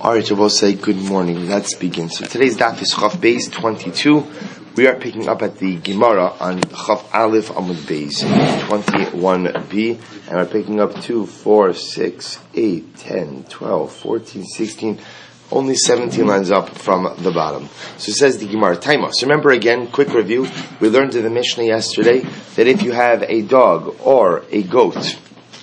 Alright, so we'll say good morning. Let's begin. So today's daf is Chaf Beis 22. We are picking up at the Gemara on Chaf Aleph Amud Beis 21b. And we're picking up 2, 4, 6, 8, 10, 12, 14, 16, only 17 lines up from the bottom. So it says the Gemara, Taima. So remember again, quick review. We learned in the Mishnah yesterday that if you have a dog or a goat,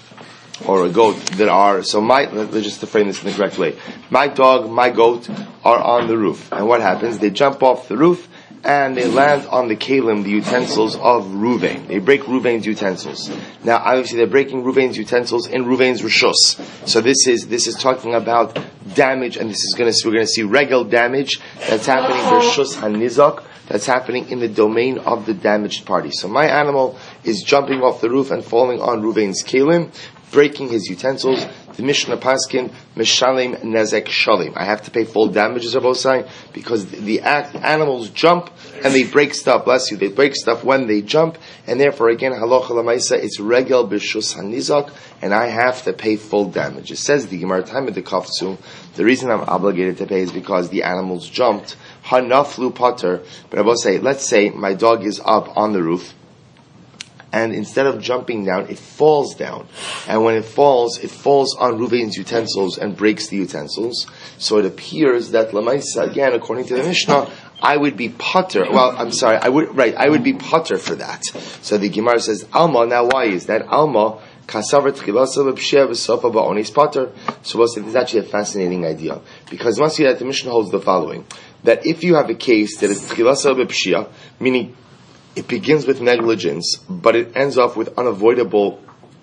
that are, so let's just frame this in the correct way. My dog, my goat are on the roof. And what happens? They jump off the roof and they land on the kalim, the utensils of Ruvain. They break Ruvain's utensils. Now, obviously they're breaking Ruvain's utensils in Ruvain's rishus. So this is talking about damage, and we're going to see regel damage that's happening rishus hanizak, that's happening in the domain of the damaged party. So my animal is jumping off the roof and falling on Ruvain's kalim, breaking his utensils. The Mishnah Paskin, Meshalem Nezek Shalim. I have to pay full damages, Rabosai, because the animals jump and they break stuff. Bless you. They break stuff when they jump, and therefore, again, Halacha Lamaisa, it's Regel B'Shus Hanizak, and I have to pay full damage. It says the Gemara time at the Kafsu. The reason I'm obligated to pay is because the animals jumped. Hanaflu Potter. But Rabosai, let's say my dog is up on the roof, and instead of jumping down, it falls down. And when it falls on Ruvain's utensils and breaks the utensils. So it appears that Lamaisa, again, according to the Mishnah, I would be potter. I would be potter for that. So the Gemara says, Alma, now why is that? Alma, kasavar tchilasa b'pshia v'sofa ba'onis potter. So we'll say this is actually a fascinating idea. Because once you that the Mishnah holds the following, that if you have a case that is tchilasa b'pshia, meaning it begins with negligence, but it ends off with unavoidable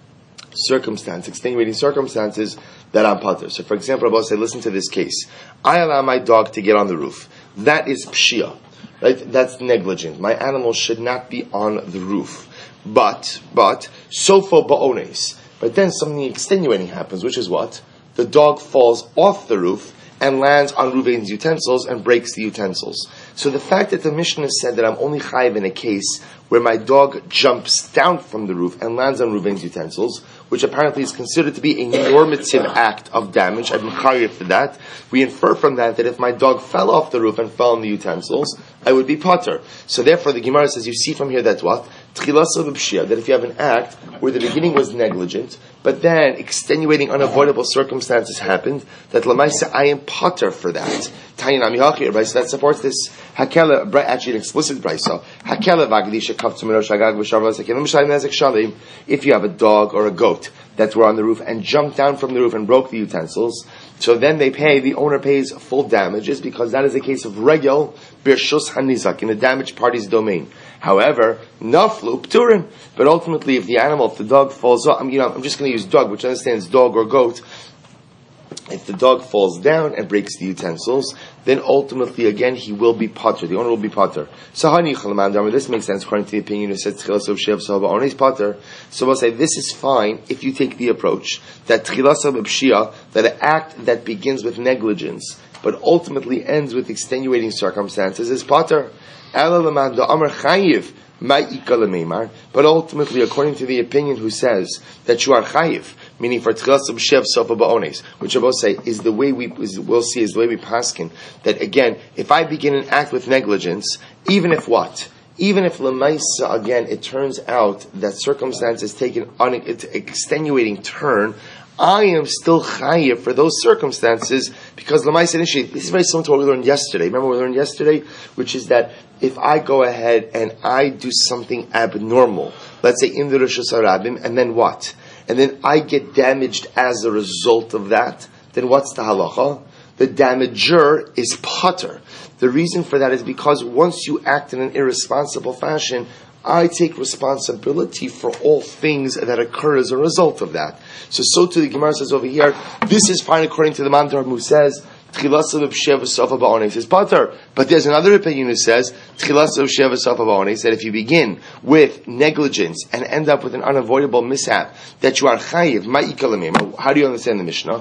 extenuating circumstances that I'm potter. So, for example, I'll say, listen to this case. I allow my dog to get on the roof. That is pshia, right? That's negligent. My animal should not be on the roof. But sofa ba'ones. But then something extenuating happens, which is what? The dog falls off the roof and lands on Ruvain's utensils and breaks the utensils. So the fact that the Mishnah said that I'm only chayiv in a case where my dog jumps down from the roof and lands on Ruvain's utensils, which apparently is considered to be a normative act of damage, I'm chayiv for that. We infer from that if my dog fell off the roof and fell on the utensils, I would be potter. So therefore the Gemara says, you see from here that what? Tchilasa b'pshia, that if you have an act where the beginning was negligent, but then extenuating unavoidable circumstances happened, that lamaisa I am potter for that. Tainami hachir, right? So that supports this hakela, actually an explicit brayso. Hakela vagdisha kavtzu minosh hagag v'shavlas hakelim mishalim nezek shalim. If you have a dog or a goat that were on the roof and jumped down from the roof and broke the utensils, so then the owner pays full damages, because that is a case of regel b'shus hanizak, in the damaged party's domain. However, naflu pturin. But ultimately, if the dog falls off, I'm just going to use dog, which understands dog or goat. If the dog falls down and breaks the utensils, then ultimately, again, he will be potter. The owner will be potter. So, this makes sense according to the opinion who says owner is potter. So we'll say this is fine if you take the approach that that an act that begins with negligence but ultimately ends with extenuating circumstances is potter. But ultimately, according to the opinion who says that you are chayiv, meaning for tchilas b'shev sofa ba'ones, which I will say is the way we'll see is the way we paskin, that again, if I begin an act with negligence, even if lemaisa, again, it turns out that circumstances take an extenuating turn, I am still chayiv for those circumstances, because lemaisa initially, this is very similar to what we learned yesterday. Remember what we learned yesterday? Which is that if I go ahead and I do something abnormal, let's say in the Rishus Harabim, and then what? And then I get damaged as a result of that, then what's the halacha? The damager is potter. The reason for that is because once you act in an irresponsible fashion, I take responsibility for all things that occur as a result of that. So too the Gemara says over here, this is fine according to the Mandar who says, is potter. But there's another opinion who says that if you begin with negligence and end up with an unavoidable mishap, that you are chayiv. How do you understand the Mishnah?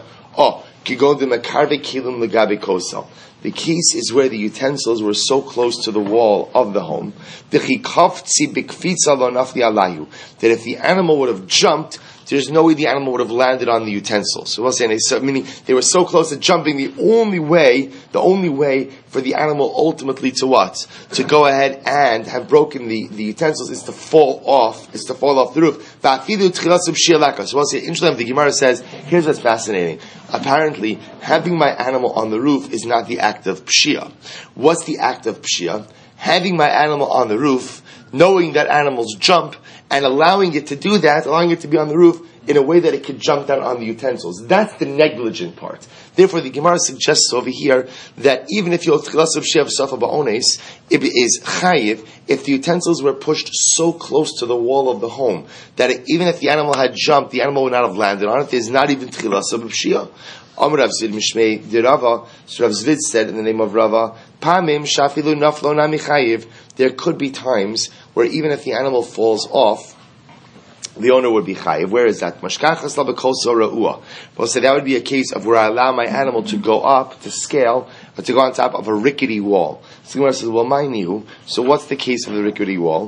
The case is where the utensils were so close to the wall of the home that if the animal would have jumped, there's no way the animal would have landed on the utensils. So we'll say, meaning they were so close to jumping, the only way for the animal ultimately to what? To go ahead and have broken the utensils is to fall off the roof. So we'll say, interestingly, the Gemara says, here's what's fascinating. Apparently, having my animal on the roof is not the act of pshia. What's the act of pshia? Having my animal on the roof, knowing that animals jump, and allowing it to do that, allowing it to be on the roof in a way that it could jump down on the utensils. That's the negligent part. Therefore, the Gemara suggests over here that even if you're tchilas of shev safa ba'ones, it is chayiv if the utensils were pushed so close to the wall of the home that even if the animal had jumped, the animal would not have landed on it. There's not even tchilas of shia. Amr Rav Zvid Mishmei de Rava. So Rav Zvid said in the name of Rava, Pamim shafilu naflo nami chayiv. There could be times where even if the animal falls off, the owner would be chayiv. Where is that? Mashkachas labekoso ra'ua. Well, so that would be a case of where I allow my animal to go up, to scale, or to go on top of a rickety wall. So the Gemara says, well, so what's the case of the rickety wall?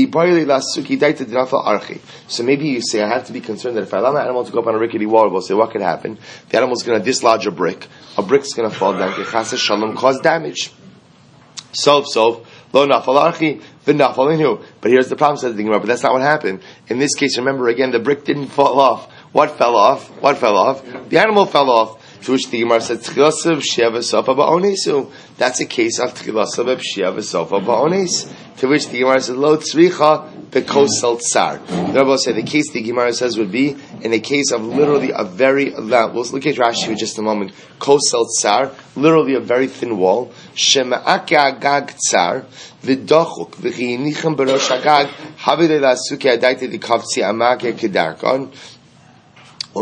So maybe you say, I have to be concerned that if I allow my animal to go up on a rickety wall, we'll say, what could happen? The animal's going to dislodge a brick's going to fall down, cause damage. Lo nafal archi, v'nafal inhu. But here's the problem, says the Gemara, but that's not what happened. In this case, remember again, the brick didn't fall off. What fell off? The animal fell off. To which the Gemara said, Tchilasav sheva sofa ba'onesu. That's a case of Tchilasav sheva sofa ba'ones. To which the Gemara says, Lo tzricha bekosel tsar. The Rebbe will say the case the Gemara says would be in a case of literally a very, we'll look at Rashi for just a moment. Kosel tsar, literally a very thin wall. Shema'ake agag tsar, v'dochuk, v'chiyinichem berosh agag, habile la'asuke adaite dikavtzi amake kedarkon. So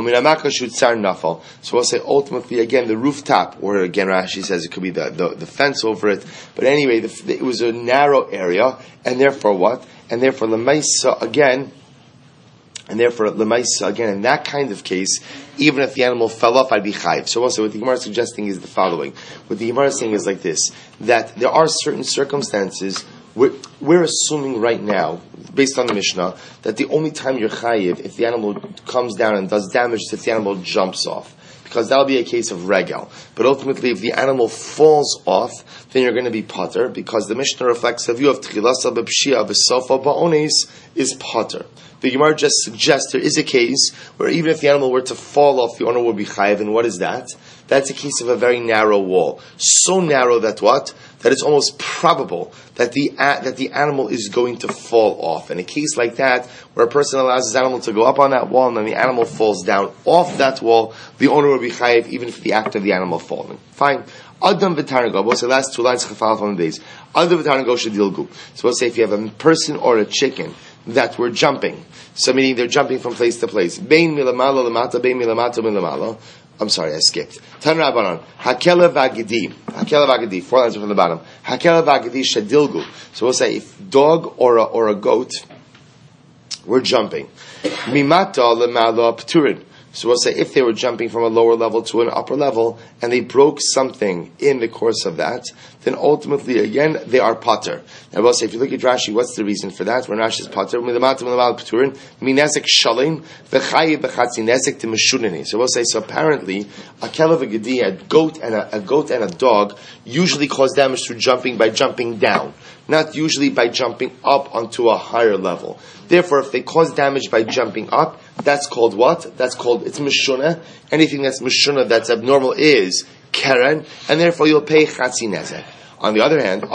we'll say ultimately again the rooftop, or again Rashi says it could be the fence over it. But anyway, it was a narrow area, and therefore what? And therefore lemaisa again. In that kind of case, even if the animal fell off, I'd be chayiv. So also what the Gemara is suggesting is the following. What the Gemara is saying is like this, that there are certain circumstances. We're assuming right now, based on the Mishnah, that the only time you're chayiv if the animal comes down and does damage is if the animal jumps off. Because that'll be a case of regel. But ultimately, if the animal falls off, then you're going to be potter, because the Mishnah reflects the view of tchilasa b'pshia v'sofa ba'ones is potter. The Gemara just suggests there is a case where even if the animal were to fall off, the owner would be chayiv. And what is that? That's a case of a very narrow wall. So narrow that what? That it's almost probable that the animal is going to fall off. In a case like that, where a person allows his animal to go up on that wall and then the animal falls down off that wall, the owner will be chayiv even for the act of the animal falling. Fine. Adam v'tarnago. We'll say last two lines chafal on the days. Adam v'tarnago shedilgu. So we'll say if you have a person or a chicken that were jumping, so meaning they're jumping from place to place. Bein milamalo lamata, bein milamata milamalo. I'm sorry, I skipped. Tan Rabbanon, Hakela v'agidi, 4 lines from the bottom. Hakela v'agidi shadilgu. So we'll say if dog or a goat were jumping, mimata lemala p'turin. So we'll say if they were jumping from a lower level to an upper level and they broke something in the course of that, then ultimately again they are pater. And we'll say if you look at Rashi, what's the reason for that? When Rashi is pater, so we'll say so apparently a kelev v'gedi, a goat and a dog usually cause damage through jumping by jumping down, not usually by jumping up onto a higher level. Therefore, if they cause damage by jumping up, that's called what? That's called, it's mishuna. Anything that's mishuna, that's abnormal, is keren, and therefore you'll pay chatzi nezek. On the other hand,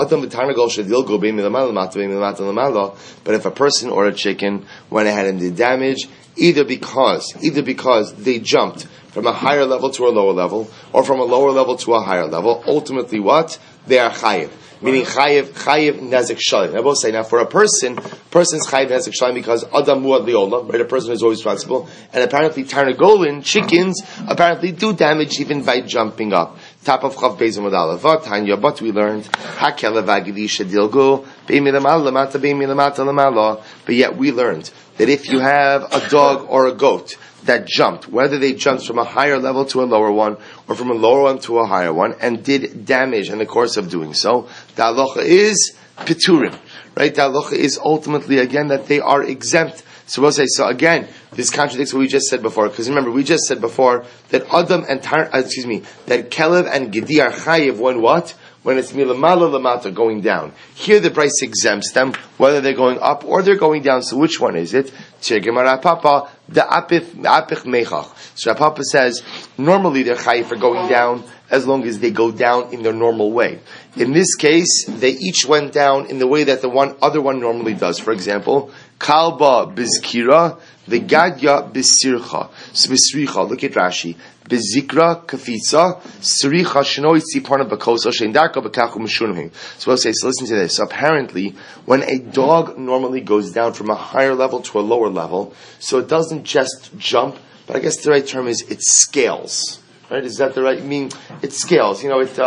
but if a person or a chicken went ahead and did damage, either because they jumped from a higher level to a lower level, or from a lower level to a higher level, ultimately what? They are chayiv. Meaning chayiv nezek shalim. I will say now for a person's chayiv nezek shalim because adam muad liolam, right? A person is always responsible, and apparently tarnagolin, chickens, apparently do damage even by jumping up. Top of chav beis amud Tanya, but we learned hakela v'agidi shadilgu beimilamal lamata beimilamata lamala. But yet we learned that if you have a dog or a goat that jumped, whether they jumped from a higher level to a lower one, or from a lower one to a higher one, and did damage in the course of doing so, the halacha is piturim, right? The halacha is ultimately, again, that they are exempt. So we'll say, so again, this contradicts what we just said before, because remember, we just said before that Adam and that Kelev and Gedi are chayiv when what? When it's milamala lamata, going down. Here the price exempts them, whether they're going up or they're going down. So which one is it? Papa, the apich mechach. So Papa says, normally they're chayiv for going down, as long as they go down in their normal way. In this case, they each went down in the way that the other one normally does. For example, kalba bizkira, the gadya bisircha. Look at Rashi. Bizikra kafitza, siricha shnoi tziparna bakosa sheindarka bakachu mishunahim. So I'll say, so listen to this. So apparently, when a dog normally goes down from a higher level to a lower level, so it doesn't just jump, but I guess the right term is it scales. Right? Is that the right? I mean, it scales.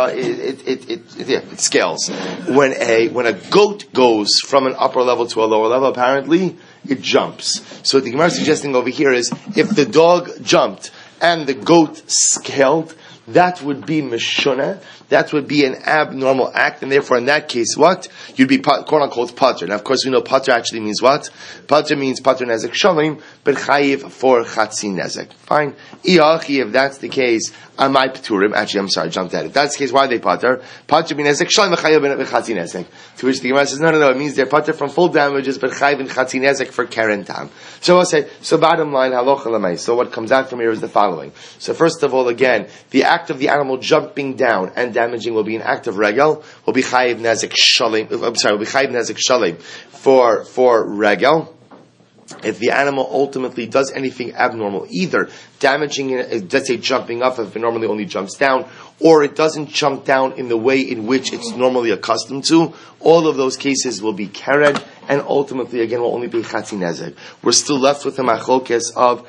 It scales. When a goat goes from an upper level to a lower level, apparently it jumps. So what the Gemara is suggesting over here is, if the dog jumped and the goat scaled, that would be meshunah. That would be an abnormal act, and therefore, in that case, what? You'd be quote unquote pater. Now, of course, we know pater actually means what? Pater means pater nezek shalim, but chayiv for chatzin nezek. Fine. If that's the case, amai pturim. Actually, I'm sorry, I jumped at it. If that's the case, why are they pater? Pater means nezek shalim, chayiv chatzin nezek. To which the Gemara says, no, it means they're pater from full damages, but chayiv and chatzin nezek for keren tam. So I'll say, so bottom line, halacha lamay. So what comes out from here is the following. So first of all, again, the act of the animal jumping down and damaging will be an act of regel, will be chayiv nezek shalim. Will be chayiv nezek shalim for regel. If the animal ultimately does anything abnormal, either damaging it, let's say jumping up if it normally only jumps down, or it doesn't jump down in the way in which it's normally accustomed to, all of those cases will be keren, and ultimately again will only be chatzin nezek. We're still left with the machlokes of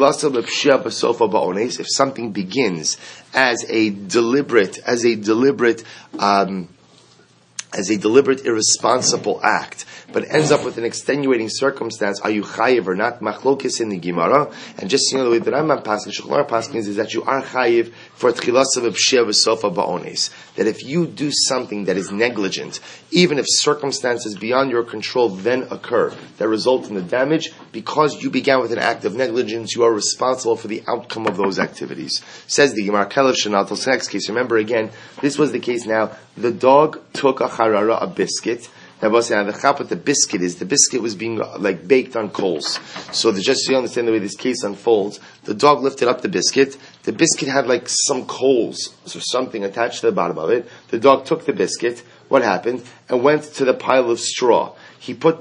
if something begins as a deliberate irresponsible act, but ends up with an extenuating circumstance, are you chayiv or not? Machlokes in the Gemara, and just the way that Rambam paskin, Shulchan Aruch paskin is that you are chayiv for tchilas of pshia v'sofa ba'ones. That if you do something that is negligent, even if circumstances beyond your control then occur that result in the damage, because you began with an act of negligence, you are responsible for the outcome of those activities. Says the Gemara, Kelev Shanatos. Next case, remember again, this was the case now. The dog took a charara, a biscuit. Now, the chap with the biscuit was being baked on coals. So just so you understand the way this case unfolds, the dog lifted up the biscuit. The biscuit had some coals or something attached to the bottom of it. The dog took the biscuit. What happened? And went to the pile of straw. He put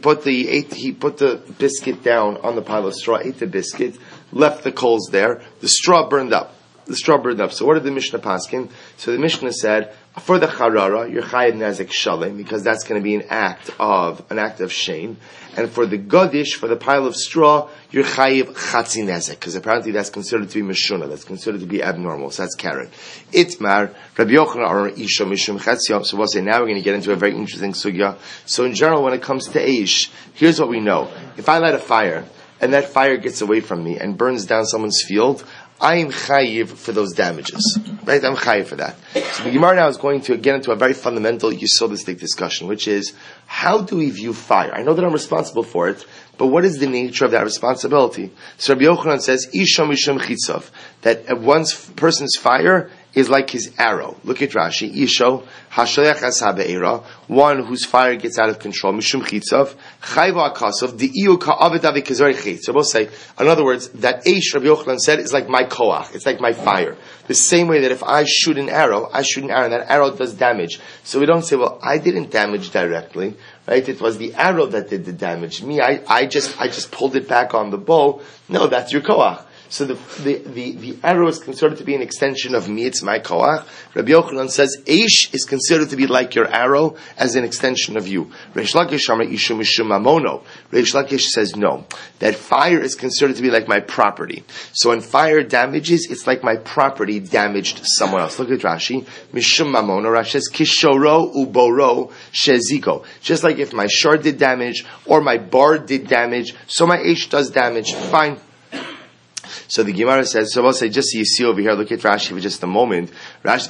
the biscuit down on the pile of straw, ate the biscuit, left the coals there. The straw burned up. So what did the Mishnah paskin? So the Mishnah said, for the charara, you're chayiv nezek shalim, because that's going to be an act of shame. And for the godish, for the pile of straw, you're chayiv chatzin nezek, because apparently that's considered to be meshuna, that's considered to be abnormal. So that's karen. Itmar, Rabbi Yochanan or Isha Mishum Chatziyah. So we'll say now we're going to get into a very interesting sugya. So in general, when it comes to Eish, here's what we know. If I light a fire, and that fire gets away from me and burns down someone's field, I am chayiv for those damages. Right? I'm chayiv for that. So the Gemara now is going to get into a very fundamental yesodistic discussion, which is, how do we view fire? I know that I'm responsible for it, but what is the nature of that responsibility? So Rabbi Yochanan says, Isha Mishum Chitzav, that one person's fire is like his arrow. Look at Rashi. Isho, Hashalech as habe'era, one whose fire gets out of control. Mishum chitzav, chayva akasov, di'iu ka'avet avi kazori chit. So we'll say, in other words, that Eish, Rabbi Yochanan said, is like my koach. It's like my fire. The same way that if I shoot an arrow, and that arrow does damage. So we don't say, well, I didn't damage directly. Right? It was the arrow that did the damage. Me, I just pulled it back on the bow. No, that's your koach. So the arrow is considered to be an extension of me, it's my koach. Rabbi Yochanan says, Eish is considered to be like your arrow as an extension of you. Reish Lakish Amar Ishu Mishum Mamono. Reish Lakish says no. That fire is considered to be like my property. So when fire damages, it's like my property damaged someone else. Look at Rashi. Mishum Mamono. Rashi says, Kishoro uboro sheziko. Just like if my shard did damage, or my bar did damage, so my Eish does damage. Fine. So the Gemara says, so we'll say, just so you see over here, look at Rashi for just a moment. Rashi,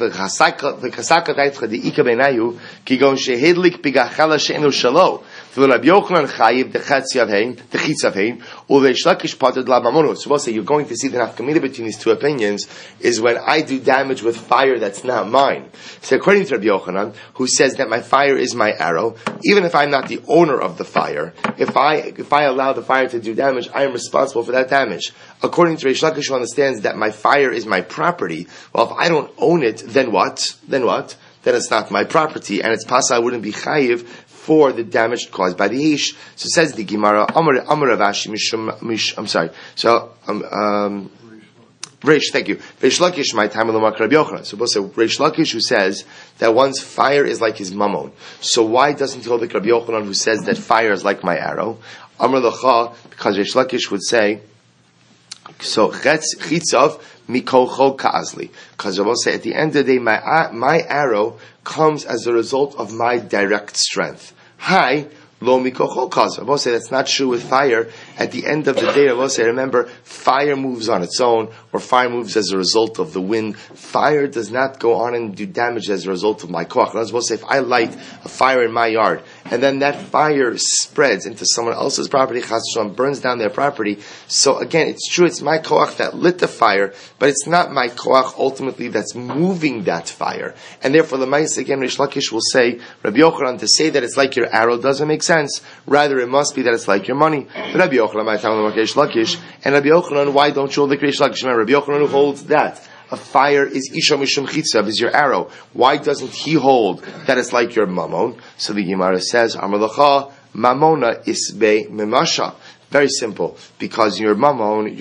So we'll say you're going to see the nafkamina between these two opinions is when I do damage with fire that's not mine. So according to Rabbi Yochanan, who says that my fire is my arrow, even if I'm not the owner of the fire, if I allow the fire to do damage, I am responsible for that damage. According to Reish Lakish, who understands that my fire is my property, well, if I don't own it, then what? Then it's not my property, and it's possible I wouldn't be chayiv for the damage caused by the Eish. So it says the Gemara, Amar Rav Ashi I'm sorry. So, Reish, thank you. Reish Lakish, my time Rabbi Yochanan. So Reish Lakish, who says that one's fire is like his mammon. So why doesn't he hold like Rabbi Yochanan, who says that fire is like my arrow? Amar Lacha, because Reish Lakish would say, so chitzav mikocho ka'azli. Because I will say at the end of the day, my arrow comes as a result of my direct strength. Hi. Lo mikocho kaz. I will say that's not true with fire. At the end of the day, I will say, remember, fire moves on its own, or fire moves as a result of the wind. Fire does not go on and do damage as a result of my koach. I will say, if I light a fire in my yard, and then that fire spreads into someone else's property, chas v'shalom, burns down their property. So again, it's true, it's my koach that lit the fire, but it's not my koach ultimately that's moving that fire. And therefore, the Ma'is, again, Reish Lakish will say, Rabbi Yochanan, to say that it's like your arrow doesn't make sense. Rather, it must be that it's like your money. But Rabbi Yochanan, my time Reish Lakish, and Rabbi Yochanan, why don't you hold like Reish Lakish? Rabbi Yochanan, who holds that a fire is isha mishum chitzav, is your arrow. Why doesn't he hold that it's like your mammon? So the Gemara says, Amar Lacha, mamona isbe memasha. Very simple, because your mammon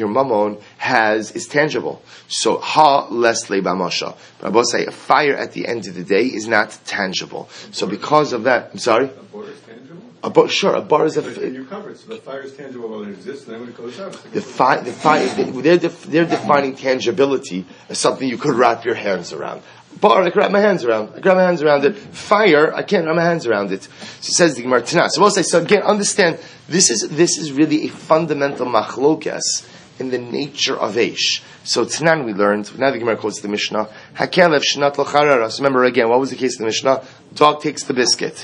is tangible. So ha lesle bamasha. But I will say a fire at the end of the day is not tangible. So because of that, I'm sorry. A bar is a. You covered, so the fire is tangible while it exists, and then when it goes out. They're defining tangibility as something you could wrap your hands around. Bar, I can wrap my hands around. it. Fire, I can't wrap my hands around it. So it says the Gemara Tanah. So we'll say, so again, understand, this is really a fundamental machlokas in the nature of Eish. So Tanan we learned, now the Gemara quotes the Mishnah, Hakelev shnat lo charara. So remember again, what was the case of the Mishnah? Dog takes the biscuit,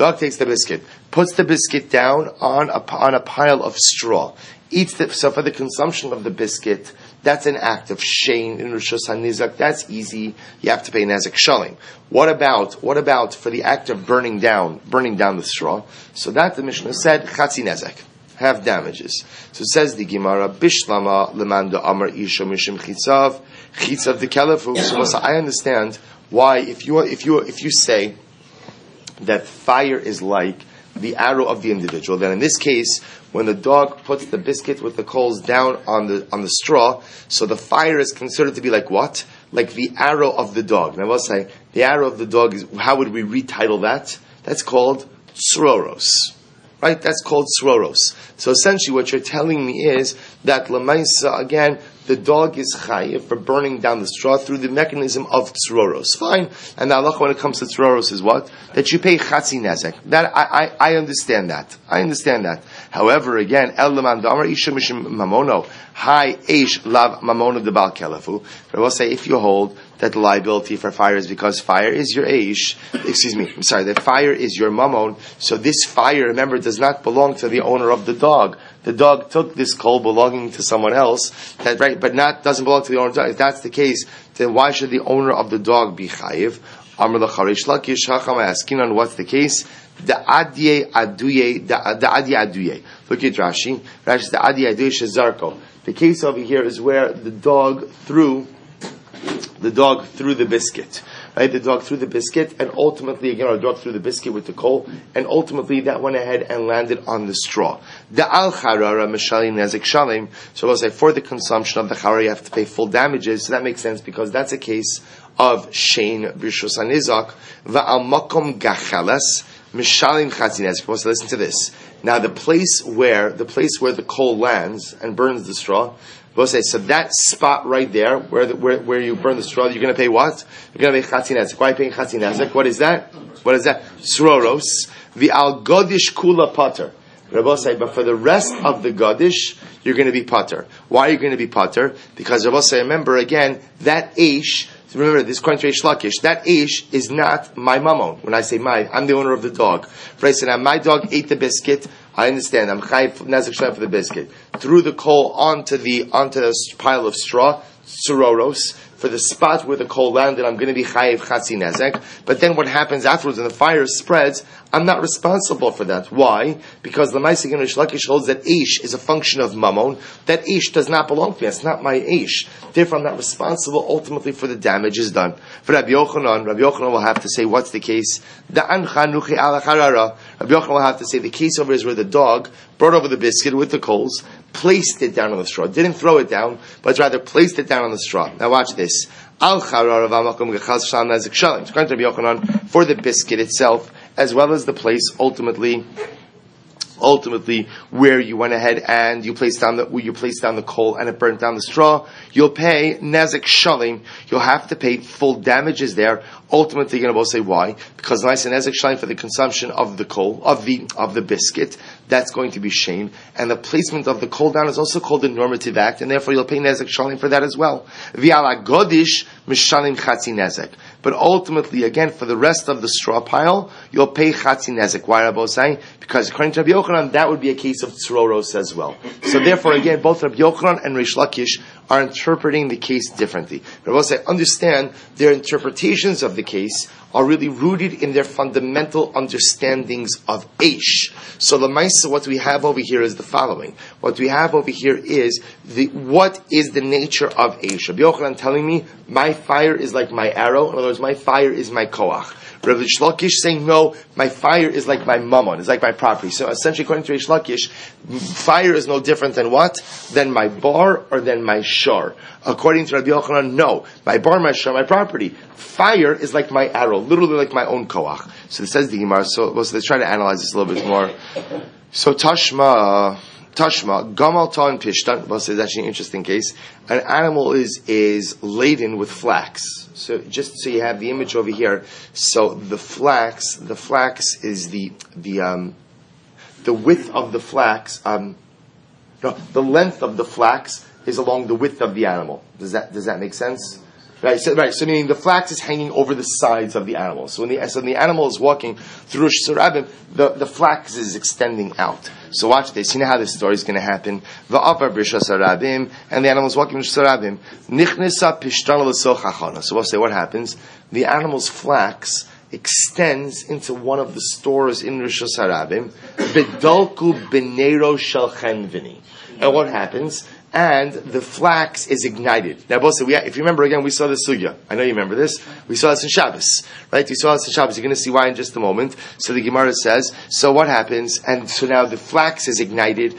puts the biscuit down on a pile of straw, eats it. So for the consumption of the biscuit, that's an act of shein in Rosh Hashanah. That's easy. You have to pay nezek shalim. What about for the act of burning down the straw? So that the Mishnah said chatzi nezek, have damages. So it says the Gemara bishlama lemanda amar isha mishim chitzav the kelefu. So I understand why if you say that fire is like the arrow of the individual, then in this case, when the dog puts the biscuit with the coals down on the straw, so the fire is considered to be like what? Like the arrow of the dog. And I will say, the arrow of the dog is, how would we retitle that? That's called tsroros. Right? That's called tsroros. So essentially what you're telling me is that Lamaisa, again, the dog is chayiv for burning down the straw through the mechanism of tsroros. Fine. And the halacha when it comes to tsroros is what? That you pay chatzi nezek. That, I understand that. However, again, el leman damar isha mishim mamono, hi eish lav mamono de bal kelefu. But I will say, if you hold that the liability for fire is because fire is your eish, that fire is your mammon, so this fire, remember, does not belong to the owner of the dog. The dog took this coal belonging to someone else, doesn't belong to the owner of the dog. If that's the case, then why should the owner of the dog be chayiv? Amar l'charish lakish hacham asking on what's the case? The adye aduye. Look at Rashi. Rashi the adye aduye shezarko. The case over here is where the dog threw the biscuit. Right? The dog threw the biscuit, and ultimately, again, the dog threw the biscuit with the coal, and ultimately that went ahead and landed on the straw. The al charara mishali nezek shalim. So we'll say for the consumption of the charara, you have to pay full damages. So that makes sense because that's a case of shein b'rishus hanizak va'al makom gacheles mishalim chatzi nezek. So listen to this. Now the place where the coal lands and burns the straw. We'll say, so that spot right there, where you burn the straw, you're going to pay what? You're going to pay chatzi nezek. Why are you paying chatzi nezek? What is that? Sroros. The al godish kula pater. Rabbi say, but for the rest of the godish, you're going to be pater. Why are you going to be pater? Because Rabbi say, remember again, that eish, So remember, this according to Reish Lakish, that Eish is not my mammon. When I say my, I'm the owner of the dog. If I say, now my dog ate the biscuit, I understand. I'm chayiv nezek shalim for the biscuit. Threw the coal onto the pile of straw, suroros. For the spot where the coal landed, I'm going to be chayiv chatzi nezek. But then what happens afterwards when the fire spreads, I'm not responsible for that. Why? Because the Maaseh and Reish Lakish holds that Eish is a function of mammon. That Eish does not belong to me. It's not my Eish. Therefore, I'm not responsible ultimately for the damage is done. For Rabbi Yochanan will have to say, what's the case? Rabbi Yochanan will have to say, the case over is where the dog brought over the biscuit with the coals, placed it down on the straw. Didn't throw it down, but rather placed it down on the straw. Now watch this. For the biscuit itself, as well as the place ultimately where you went ahead and you placed down the coal and it burnt down the straw, you'll pay nezek shalim. You'll have to pay full damages there. Ultimately, you're going to both say why? Because nice and nezek shalim for the consumption of the coal of the biscuit, that's going to be shame, and the placement of the coal down is also called a normative act, and therefore you'll pay nezek shalim for that as well. V'ala godish mishalim chatzi nezek. But ultimately, again, for the rest of the straw pile, you'll pay chatzi nezek. Why are both saying? Because according to Rabbi Yochanan, that would be a case of tzroros as well. So therefore, again, both Rabbi Yochanan and Reish Lakish are interpreting the case differently. Rabbi say, understand their interpretations of the case are really rooted in their fundamental understandings of Eish. So the Maisa, what we have over here is the following. What we have over here is what is the nature of Eish. Rabbi Yochanan telling me, my fire is like my arrow. In other words, my fire is my koach. Rabbi Reish Lakish saying, no, my fire is like my mammon, it's like my property. So essentially, according to Reish Lakish, fire is no different than what? Than my bar or than my shar. According to Rabbi Yochanan, no, my bar, my shar, my property. Fire is like my arrow, literally like my own koach. So it says the Gemara, so let's try to analyze this a little bit more. So Tashma, Gamal Ta and Pishtan, well, so it's actually an interesting case. An animal is laden with flax. So just so you have the image over here. So the flax is the width of the flax. The length of the flax is along the width of the animal. Does that make sense? Right. So meaning the flax is hanging over the sides of the animal. So when the animal is walking through Rosh Hashanah, the flax is extending out. So watch this. You know how this story is going to happen. And the animal is walking Rosh Hashanah. So we'll say what happens. The animal's flax extends into one of the stores in Rosh Hashanah. Bedalku benero shel chenvini. And what happens? And the flax is ignited. Now, both if you remember again, we saw this sugya. I know you remember this. We saw this in Shabbos, right? We saw this in Shabbos. You're going to see why in just a moment. So the Gemara says, so what happens? And so now the flax is ignited.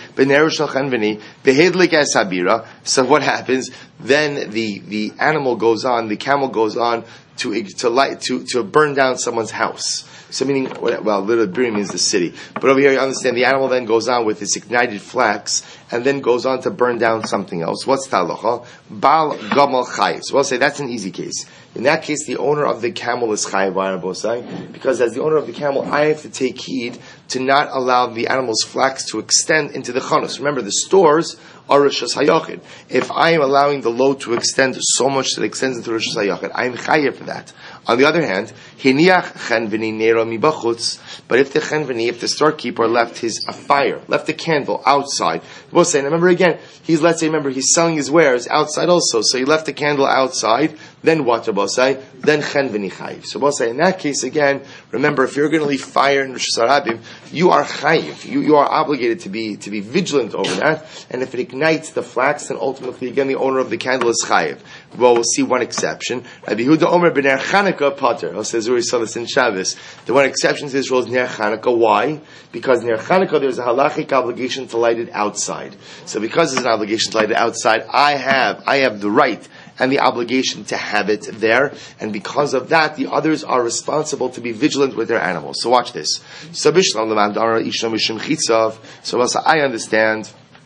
So what happens? Then the animal goes on, the camel goes on to burn down someone's house. So meaning, well, Little Biri means the city. But over here you understand the animal then goes on with this ignited flax and then goes on to burn down something else. What's talacha? Bal gamal chayiv. So we'll say that's an easy case. In that case, the owner of the camel is chayiv, because as the owner of the camel, I have to take heed to not allow the animal's flax to extend into the chanos. Remember, the stores are Rosh Hashanah. If I am allowing the load to extend so much that it extends into Rosh Hashanah, I am chayiv for that. On the other hand, but if the storekeeper left left the candle outside, we'll say, and remember again, he's selling his wares outside also, so he left the candle outside, then what, we'll say? Then chenveni chayiv. So we'll say, in that case again, remember, if you're going to leave fire in Rosh Hashanah, you are chayiv. You are obligated to be vigilant over that, and if it ignites the flax, then ultimately, again, the owner of the candle is chayiv. Well, we'll see one exception. Rabbi Yehuda Omer b'ner Chanukah pater. I'll say Zuri saw this in Shabbos. The one exception to this rule is ner Chanukah. Why? Because ner Chanukah there's a halachic obligation to light it outside. So because there's an obligation to light it outside, I have the right and the obligation to have it there, and because of that, the others are responsible to be vigilant with their animals. So watch this. So I understand.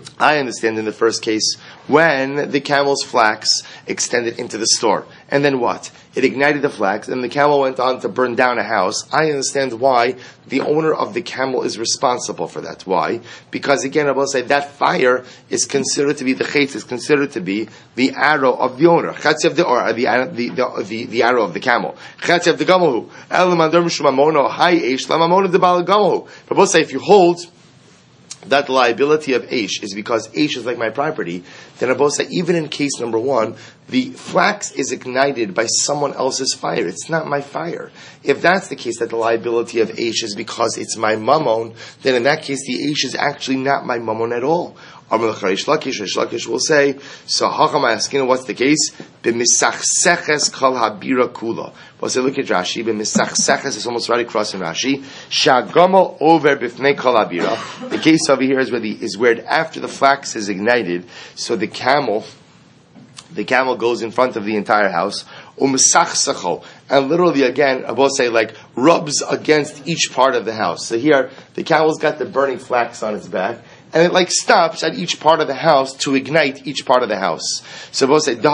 I understand in the first case when the camel's flax extended into the store. And then what? It ignited the flax and the camel went on to burn down a house. I understand why the owner of the camel is responsible for that. Why? Because again, I will say that fire is considered to be, the chetz is considered to be the arrow of the owner. Chetz of the arrow of the camel. Chetz of the gamelhu. Elamandar mishumamono hai eish lamamono de bal gamelhu. But we'll say if you hold that the liability of Aish is because Aish is like my property, then Abba say even in case number one, the flax is ignited by someone else's fire. It's not my fire. If that's the case, that the liability of Aish is because it's my mammon, then in that case the Aish is actually not my mammon at all. Rish Lakish will say, so Hacham, what's the case? B'misachseches kol habira kula. We'll say, look at Rashi. B'misachseches is almost right across in Rashi. Shagamal over b'fnei kol habira. The case over here is where after the flax is ignited, so the camel goes in front of the entire house. And literally again, I will say like rubs against each part of the house. So here, the camel's got the burning flax on its back, and it like stops at each part of the house to ignite each part of the house. So we'll say,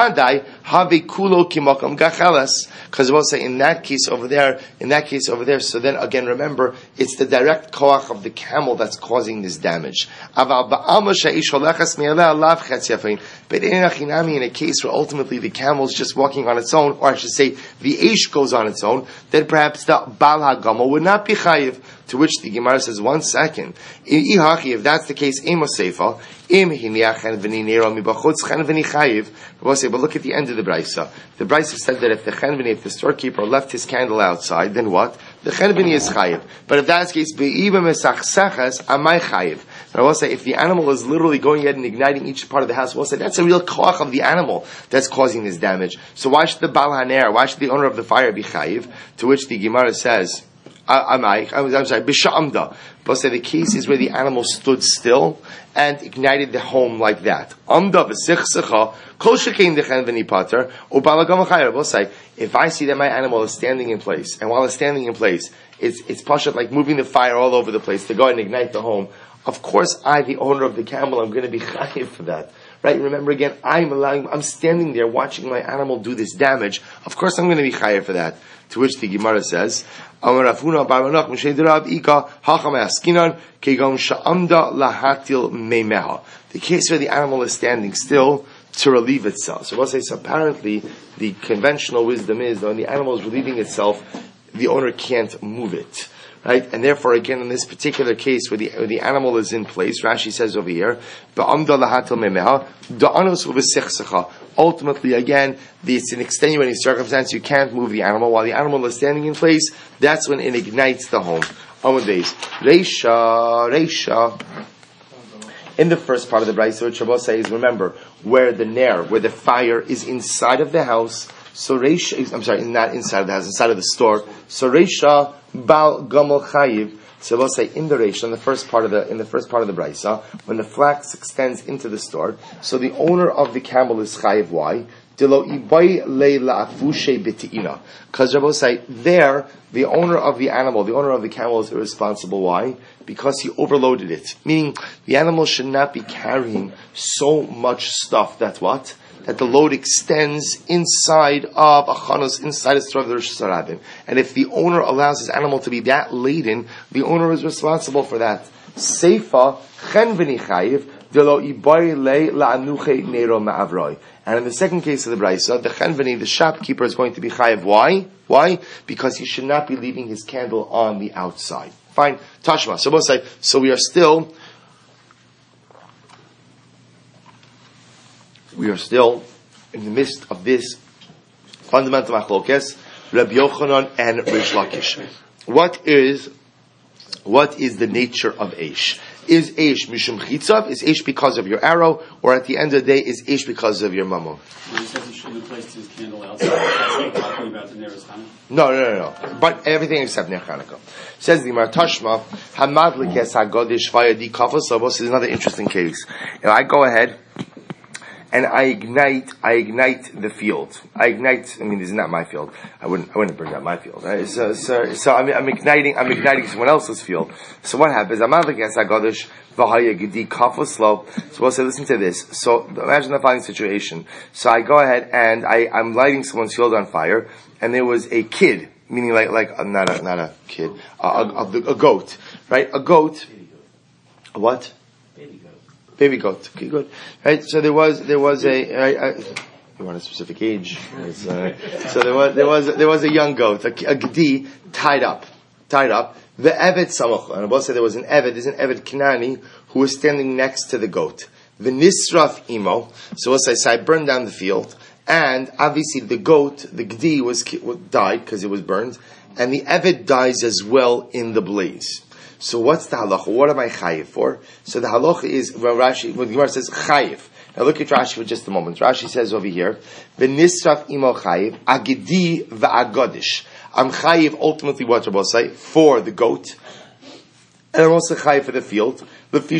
because we'll say in that case over there, so then again remember, it's the direct koach of the camel that's causing this damage. But in a case where ultimately the camel is just walking on its own, or I should say the Aish goes on its own, then perhaps the Bal HaGamal would not be chayiv. To which the Gemara says, 1 second. If that's the case, we'll say, but look at the end of the Braisa. The Braisa said that if the storekeeper left his candle outside, then what? The chenveni is chayiv. But if that's the case, amai chayiv. But I will say, if the animal is literally going ahead and igniting each part of the house, we'll say that's a real koach of the animal that's causing this damage. So why should the Bal Haner, why should the owner of the fire be chayiv? To which the Gemara says, I'm sorry, Bisha'amda. But say the case is where the animal stood still and ignited the home like that. Amda v'sichsecha, kol shekein dechen v'ni pater, u'balagam v'chayr. We'll say, if I see that my animal is standing in place, and while it's standing in place, it's pashat like moving the fire all over the place to go and ignite the home, of course I, the owner of the camel, I'm going to be chayiv for that. Right? Remember again, I'm standing there watching my animal do this damage. Of course I'm going to be chayiv for that. To which the Gemara says, the case where the animal is standing still to relieve itself. So we'll say, so apparently the conventional wisdom is that when the animal is relieving itself, the owner can't move it. Right? And therefore, again, in this particular case where the animal is in place, Rashi says over here, ultimately, again, it's an extenuating circumstance. You can't move the animal. While the animal is standing in place, that's when it ignites the home. Reisha. In the first part of the Braisa, what Shabbos says, remember, where the fire is inside of the house, so Reisha, not inside of the house, inside of the store. So Reisha, Bal Gamal Chayiv. So we'll say in the Reisha, in the first part of the Braisa, when the flax extends into the store, so the owner of the camel is Chayiv. Why? Because Rabbi say there, the owner of the camel is irresponsible. Why? Because he overloaded it. Meaning, the animal should not be carrying so much stuff. That's what? That the load extends inside of achanos, inside the store of the Rosh Hashanah. And if the owner allows his animal to be that laden, the owner is responsible for that. Seifa chenveni chayiv delo ibai le la'anuche nero ma'avroi. And in the second case of the Braisa, the chenveni, the shopkeeper, is going to be chayiv. Why? Why? Because he should not be leaving his candle on the outside. Fine, Tashma. So we'll say, so we are still in the midst of this fundamental machlokes, Rabbi Yochanan and Rish Lakish. What is the nature of Aish? Is Aish mishum chitzav? Is Aish because of your arrow? Or at the end of the day, is Aish because of your mammon? He says he shouldn't have placed his candle outside. That's talking about the Neros Hanukkah. No. But everything except Ner Hanukkah. Says the Gemara Tashma, Hamad lekes hagodish vayadi kafos. So this is another interesting case. If I go ahead and I ignite the field. I mean, this is not my field. I wouldn't burn down my field. Right? So I'm igniting someone else's field. So what happens? So we'll say, listen to this. So imagine the following situation. So I go ahead and I'm lighting someone's field on fire, and there was a kid, meaning like not a kid, a goat, right? A goat. A what? Baby goat. Okay, good. Right. So there was a. You want a specific age? So there was a young goat, a gedi, tied up. The Eved Samach, and I will say there was an Eved. There's an Eved Kanani who was standing next to the goat. The Nisraf Imo. So we'll say, I burned down the field, and obviously the goat, the gedi, died because it was burned, and the Eved dies as well in the blaze. So what's the halacha? What am I chayiv for? So the halacha is when the Gemara says chayiv. Now look at Rashi for just a moment. Rashi says over here, "V'nisraf imo chayiv agidi v'agodish." I'm chayiv ultimately what Rabbi say for the goat, and I'm also chayiv for the field. Rabbi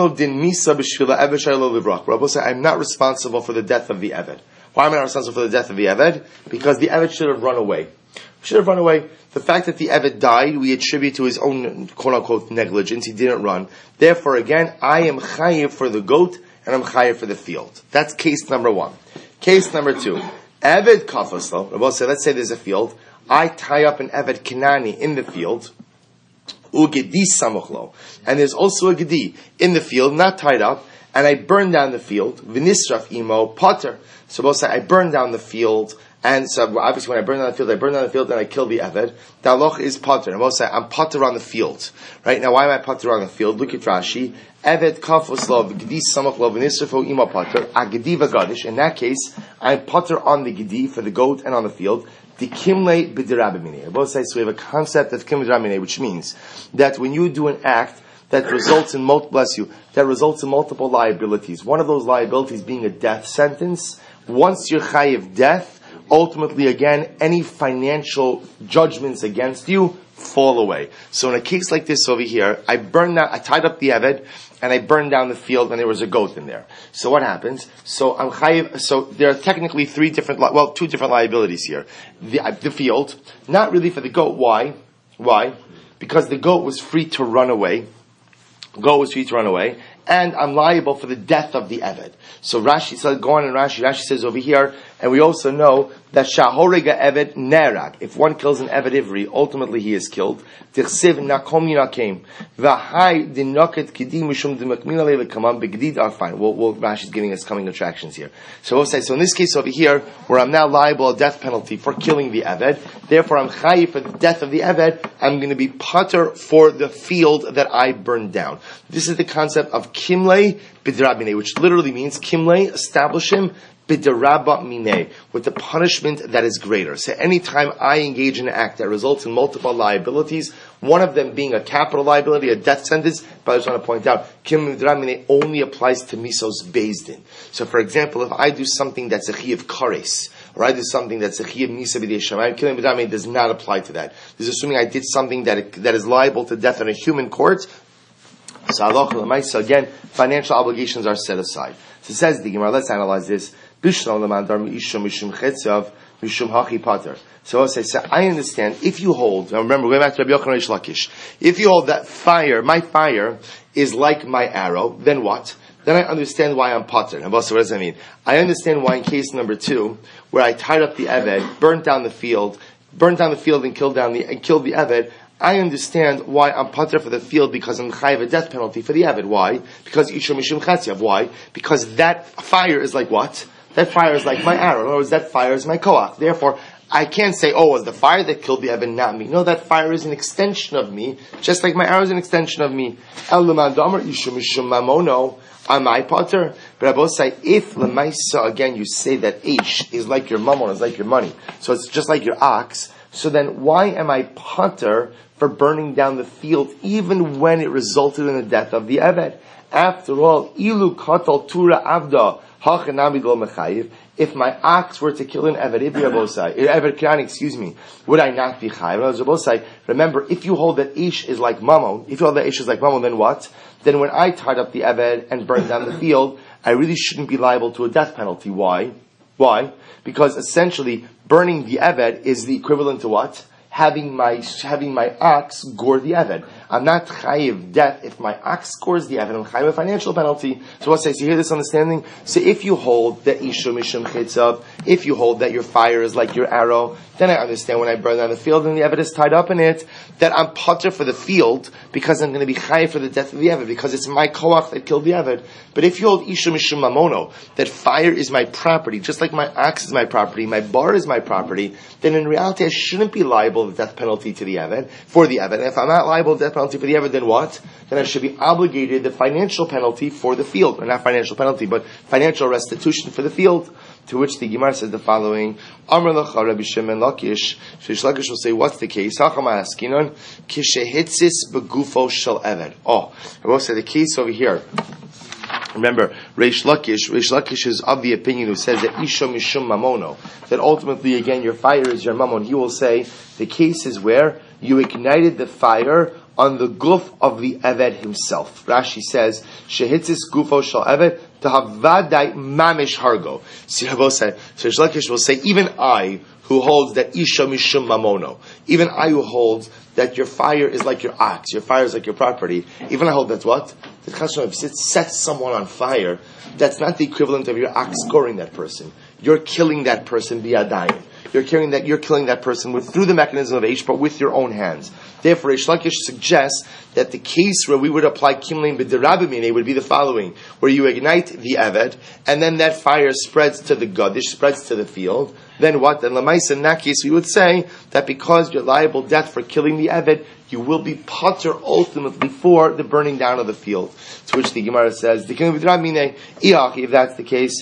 say I'm not responsible for the death of the Eved. Why am I not responsible for the death of the Eved? Because the Eved should have run away. The fact that the Eved died, we attribute to his own quote-unquote negligence. He didn't run. Therefore, again, I am chayiv for the goat, and I'm chayiv for the field. That's case number one. Case number two. Eved kafaslo. Rabbi said, let's say there's a field. I tie up an Eved Kanani in the field. Ugedi samuchlo. And there's also a gedi in the field, not tied up, and I burn down the field. V'nisraf imo potter. So Rabbi said, I burn down the field. And so obviously when I burn down the field and I kill the Eved, the halacha is potter. And I will say, I'm potter on the field. Right? Now why am I potter on the field? Look at Rashi. Eved kafoslov, gedi samachlov, v'nisrafo ima potter, agedi v'gadish. In that case, I'm potter on the gedi for the goat and on the field. The kimle b'dirabimine. I will say, so we have a concept of kimle b'dirabimine, which means that when you do an act that results in multiple liabilities, one of those liabilities being a death sentence, once you're chayiv death, ultimately, again, any financial judgments against you fall away. So in a case like this over here, I tied up the Eved, and I burned down the field, and there was a goat in there. So what happens? So I'm chayiv. So there are technically two different liabilities here. The field, not really for the goat. Why? Because the goat was free to run away. And I'm liable for the death of the Eved. So Rashi says, go on in Rashi says over here, and we also know that Shahorega Eved Nerag. If one kills an Eved Ivri, ultimately he is killed. Tichsiv Nakom Yinakim. V'hai dinoket kidi mishum d'makmina le'lekamam begdid are fine. Rashi's giving us coming attractions here. So we'll say, so in this case over here, where I'm now liable a death penalty for killing the Eved, therefore I'm chayiv for the death of the Eved, I'm going to be potter for the field that I burned down. This is the concept of kimle b'dirabine, which literally means kimle, establish him, b'diraba mine, with the punishment that is greater. So anytime I engage in an act that results in multiple liabilities, one of them being a capital liability, a death sentence, but I just want to point out, kimle b'dirabine only applies to misos beis din. So for example, if I do something that's a chiyav kares, or I do something that's a chiyav misa b'dei shamayim, kimle b'dirabine does not apply to that. This is assuming I did something that is liable to death in a human court. So again, financial obligations are set aside. So it says the Gemara, let's analyze this. So I'll say, I understand, if you hold, now remember, going back to Rabbi Yochanan Reish Lakish, if you hold that fire, my fire is like my arrow, then what? Then I understand why I'm potter. And also, what does that mean? I understand why in case number 2, where I tied up the Eved, burnt down the field and killed the Eved, I understand why I'm potter for the field, because I'm chayiv a death penalty for the Eved. Why? Because Isha Mishum Chatziav. Why? Because that fire is like what? That fire is like my arrow. In other words, that fire is my koach. Therefore, I can't say, it was the fire that killed the Eved, not me. No, that fire is an extension of me, just like my arrow is an extension of me. El Lamandamar Isha Mishum Mamono. Am I potter? But I both say, if Lamaisa, again, you say that Ish is like your mammon, is like your money. So it's just like your ox. So then why am I potter for burning down the field, even when it resulted in the death of the Eved? After all, ilu katal tura avda hachanamid lo mechayiv. if my ox were to kill an Eved Kirani, would I not be chayiv? Remember, if you hold that ish is like mammon, then what? Then when I tied up the Eved and burned down the field, I really shouldn't be liable to a death penalty. Why? Because essentially, burning the Eved is the equivalent to what? Having my ox gore the Eved. I'm not chayiv death if my ox gores the Eved. I'm chayiv a financial penalty. So what says? You hear this understanding? So if you hold that ishu mishum chitzav, if you hold that your fire is like your arrow, then I understand when I burn down the field and the Eved is tied up in it, that I'm potter for the field because I'm going to be chayiv for the death of the Eved because it's my koach that killed the Eved. But if you hold ishu mishum mamono, that fire is my property, just like my ox is my property, my bar is my property, then in reality I shouldn't be liable to the death penalty to the Eved, for the Eved. And if I'm not liable to death penalty for the Eved, then what? Then I should be obligated the financial penalty for the field. Or not financial penalty, but financial restitution for the field. To which the Gemara says the following, Amar Lacha Rabbi Shimon Lakish, Reish Lakish will say, what's the case? Hachama Askinon, Kishehitzis Begufo Shel Eved. I will say the case over here. Remember, Reish Lakish is of the opinion who says that Isha Mishum Mamono, that ultimately again your fire is your mammon. He will say the case is where you ignited the fire on the guf of the Eved himself. Rashi says, Shehitzis Gufo Shel Eved Tahavadai Mamish Hargo. So Reish Lakish will say, even I, who holds that Isha Mishum Mamono, even I who holds that your fire is like your ox, your fire is like your property, even I hold that's what? That if it sets someone on fire, that's not the equivalent of your ox goring that person. You're killing that person biyadayim. You're killing that person through the mechanism of Eish, but with your own hands. Therefore, Reish Lakish suggests that the case where we would apply Kimlein b'derabimine would be the following, where you ignite the Eved, and then that fire spreads to the Gadish, spreads to the field. Then what? Then Lamaisa, in that case, we would say that because you're liable death for killing the Eved, you will be potter ultimately for the burning down of the field. To which the Gemara says, if that's the case,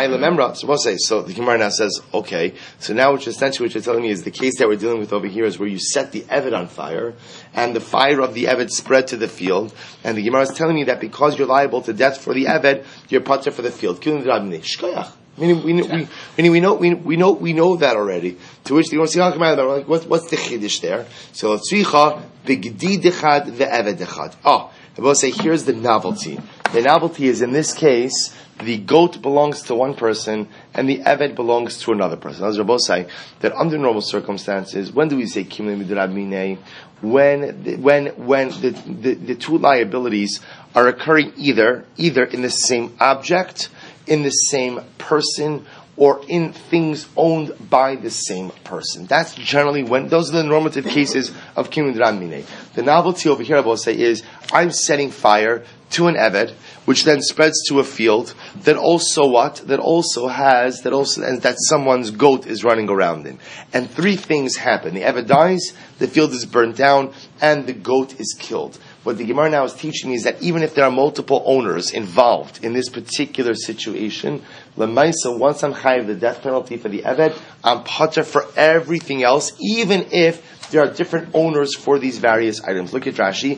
so the Gemara now says, okay, so now essentially what you're telling me is the case that we're dealing with over here is where you set the Eved on fire, and the fire of the Eved spread to the field, and the Gemara is telling me that because you're liable to death for the Eved, you're potter for the field. Meaning we know that already. To which the Gemara says, like, what's the chiddush there? So tzricha b'gdi dechad the Eved dechad. I will say here's the novelty. The novelty is in this case the goat belongs to one person and the Eved belongs to another person. As Rabbi say that under normal circumstances, when do we say kimle midrab minei? When the two liabilities are occurring either in the same object, in the same person, or in things owned by the same person. That's generally when, those are the normative cases of Kimud Ramine. The novelty over here, I will say, is I'm setting fire to an Eved, which then spreads to a field that also what? That someone's goat is running around in. And three things happen. The Eved dies, the field is burnt down, and the goat is killed. What the Gemara now is teaching me is that even if there are multiple owners involved in this particular situation, Lemaisa, once I'm chayiv the death penalty for the Eved, I'm potter for everything else, even if there are different owners for these various items. Look at Rashi.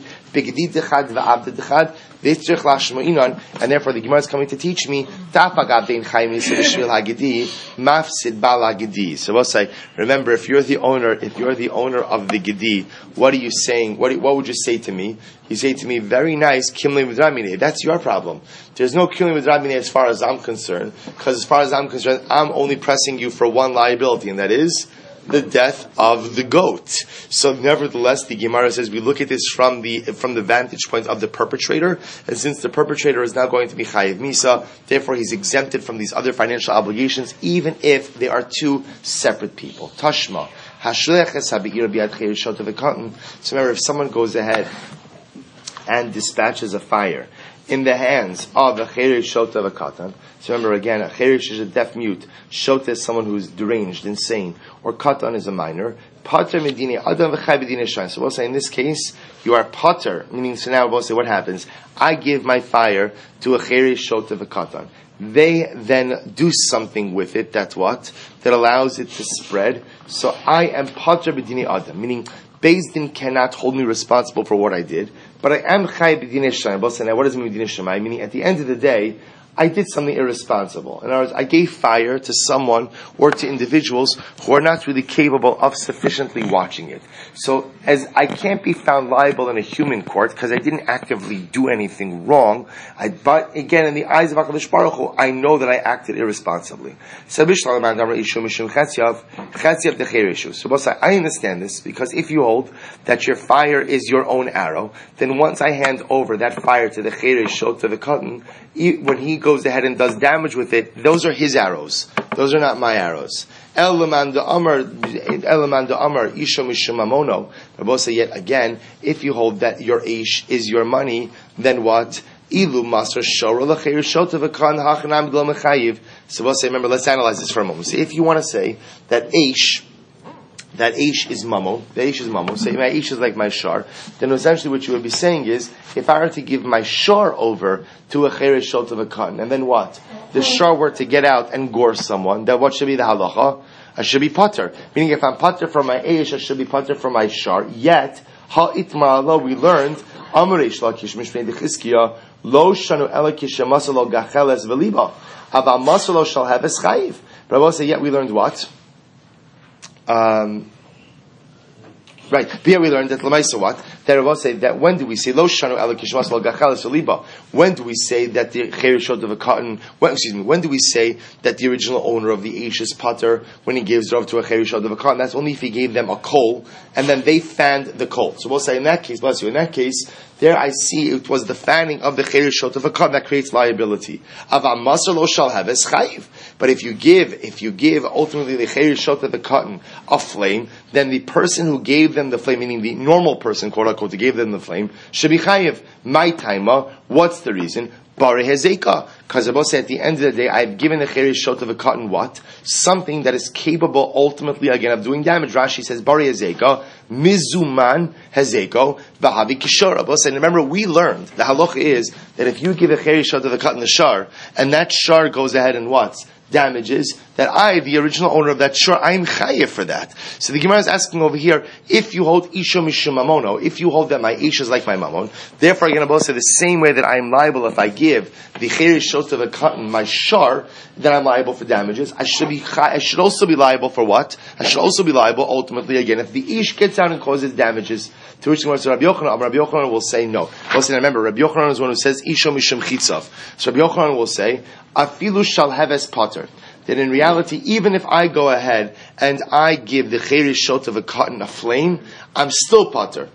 And therefore the Gemara is coming to teach me so we'll say, remember, if you're the owner of the Gedi, what are you saying? What would you say to me? You say to me, very nice, Kimle with Ramine. That's your problem. There's no Kimle with Ramine as far as I'm concerned, because as far as I'm concerned, I'm only pressing you for one liability, and that is the death of the goat. So nevertheless, the Gemara says we look at this from the vantage point of the perpetrator, and since the perpetrator is now going to be Chayiv Misa, therefore he's exempted from these other financial obligations, even if they are two separate people. Tashma. So remember, if someone goes ahead and dispatches a fire in the hands of a Cherish Shota of a Katan. So remember again, a Cherish is a deaf mute, Shota is someone who is deranged, insane, or Katan is a minor. Pater Medine Adam v'chai b'dine shayin. So we'll say in this case, you are Pater, meaning, so now we'll say what happens. I give my fire to a Cherish Shota of a Katan. They then do something with it, that's what? That allows it to spread. So I am Pater b'dine Adam, meaning Beis Din cannot hold me responsible for what I did, but I am Chai b'dinei shamayim. Both say, now what does it mean b'dinei shamayim? Meaning, at the end of the day, I did something irresponsible. In other words, I gave fire to someone or to individuals who are not really capable of sufficiently watching it. So, as I can't be found liable in a human court because I didn't actively do anything wrong, but again, in the eyes of HaKadosh Baruch Hu, I know that I acted irresponsibly. So, I understand this because if you hold that your fire is your own arrow, then once I hand over that fire to the Cheresh, to the cotton, when he goes ahead and does damage with it, those are his arrows. Those are not my arrows. Elaman de Amar Isha Mishamamono. Rabbi say yet again, if you hold that your ish is your money, then what? Ilu Master Shora L'Cheir Shota V'Kan Hachanam G'Lo Mechayiv. So we'll say, remember, let's analyze this for a moment. So if you want to say that ish is mamo, say my ish is like my shar, then essentially what you would be saying is, if I were to give my shar over to a cheresh shot of a cotton, and then what? The shar were to get out and gore someone, then what should be the halacha? I should be pater. Meaning if I'm pater from my ish, I should be pater from my shar. Yet, ha'itma'ala, we learned, Amarish Lakish Mishmei Dechizkiya, lo shanu elakish masalo gacheles v'liba, ava masalo shall have a chayiv. But I will say, yet we learned what? Right. Here we learned that Lamaisa what? That Rava say that when do we say Lo Shanu Ela Kishmas Lo Gachalas Liba? When do we say that the Cheresh of a cotton? When do we say that the original owner of the Eish is Pater when he gives Rav to a Cheresh of a cotton? That's only if he gave them a coal and then they fanned the coal. So we'll say in that case, bless you. In that case, there I see it was the fanning of the Cheresh of a cotton that creates liability. Avam Masar Lo Shal Haves Chayiv. But if you give ultimately the Cheresh of the cotton a flame, then the person who gave them the flame, meaning the normal person, quote unquote, who gave them the flame, should be chayiv. My taima, what's the reason? Bari hezeka. Because Abba said at the end of the day, I've given the cheresh shot of a cotton what? Something that is capable ultimately again of doing damage. Rashi says, Bari hezeka, mizuman hezeko, vahavi kishor. Abba said, remember we learned, the halacha is that if you give a cheresh shot of a cotton the shar, and that shar goes ahead and what? Damages, that I, the original owner of that shor, I'm chayiv for that. So the Gemara is asking over here, if you hold isha mishum mamono, if you hold that my isha is like my mamon, therefore again, Abba said the same way that I am liable if I give the cheresh shot of a cotton, my shor, then I'm liable for damages. I should also be liable for what? I should also be liable ultimately again if the ish gets out and causes damages. To which Rabbi Yochanan will say no. Also, remember, Rabbi Yochanan is one who says isha mishum chitzav. So Rabbi Yochanan will say afilu shal heves pater. That in reality, even if I go ahead and I give the cheresh shot of a cotton a flame, I'm still pater.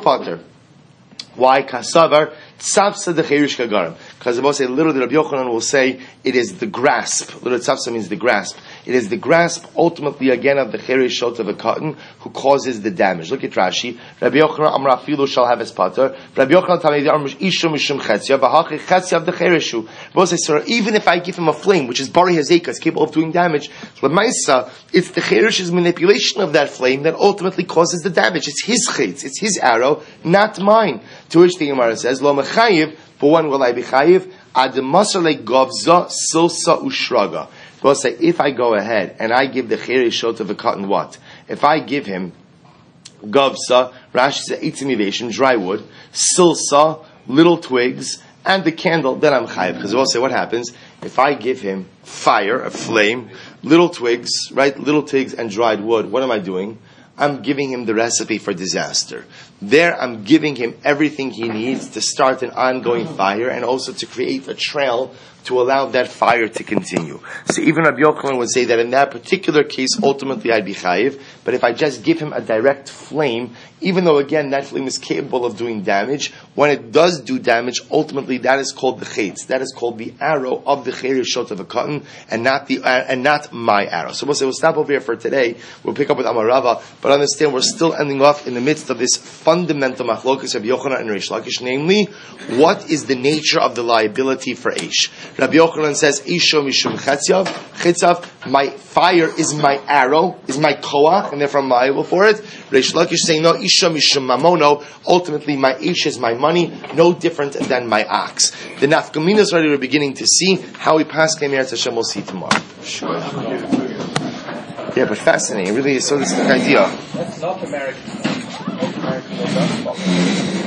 Why? Kasavar tzavsa the cheresh kagarim. Because literally Rabbi Yochanan will say it is the grasp. Literally tzavsa means the grasp. It is the grasp ultimately again of the cheresh shot of a cotton who causes the damage. Look at Rashi. Rabbi Yochanan amra afilu shall have his pater. Rabbi Yochanan tamei the armush isha mishum chetzia v'hachi chetzia of the chereshu. So even if I give him a flame, which is bari hazeka, is capable of doing damage, lemaisa, it's the cheresh's manipulation of that flame that ultimately causes the damage. It's his chetz, it's his arrow, not mine. To which the Gemara says, lo mechayiv, for when will I be chayiv? Ad masale govza silsa ushraga. We'll say, if I go ahead and I give the cheresh shot of a cotton what? If I give him gavsa, Rashi says eitzimivation, dry wood, silsa, little twigs, and the candle, then I'm chayiv. Because we'll say, what happens? If I give him fire, a flame, little twigs, right? Little twigs and dried wood, what am I doing? I'm giving him the recipe for disaster. There I'm giving him everything he needs to start an ongoing fire and also to create a trail to allow that fire to continue. So even Rabbi Yochanan would say that in that particular case, ultimately I'd be chayiv, but if I just give him a direct flame, even though again that flame is capable of doing damage, when it does do damage, ultimately that is called the chetz. That is called the arrow of the cheresh shot of a cotton, and not my arrow. So we'll stop over here for today. We'll pick up with Amarava, but understand we're still ending off in the midst of this fundamental machlokus of Yochanan and Reish Lakish, namely, what is the nature of the liability for Eish? Rabbi Yochanan says, Isho mishum chitzav, my fire is my arrow, is my koach, and therefore I'm liable for it. Reish Lakish saying, no, Isho mishum mamono, ultimately my Eish is my money, no different than my ox. The nafkaminas already we're beginning to see, how we pass Kemir Hashem we'll see tomorrow. Sure. Yeah, but fascinating, it really is so distinct idea. That's not American. North American.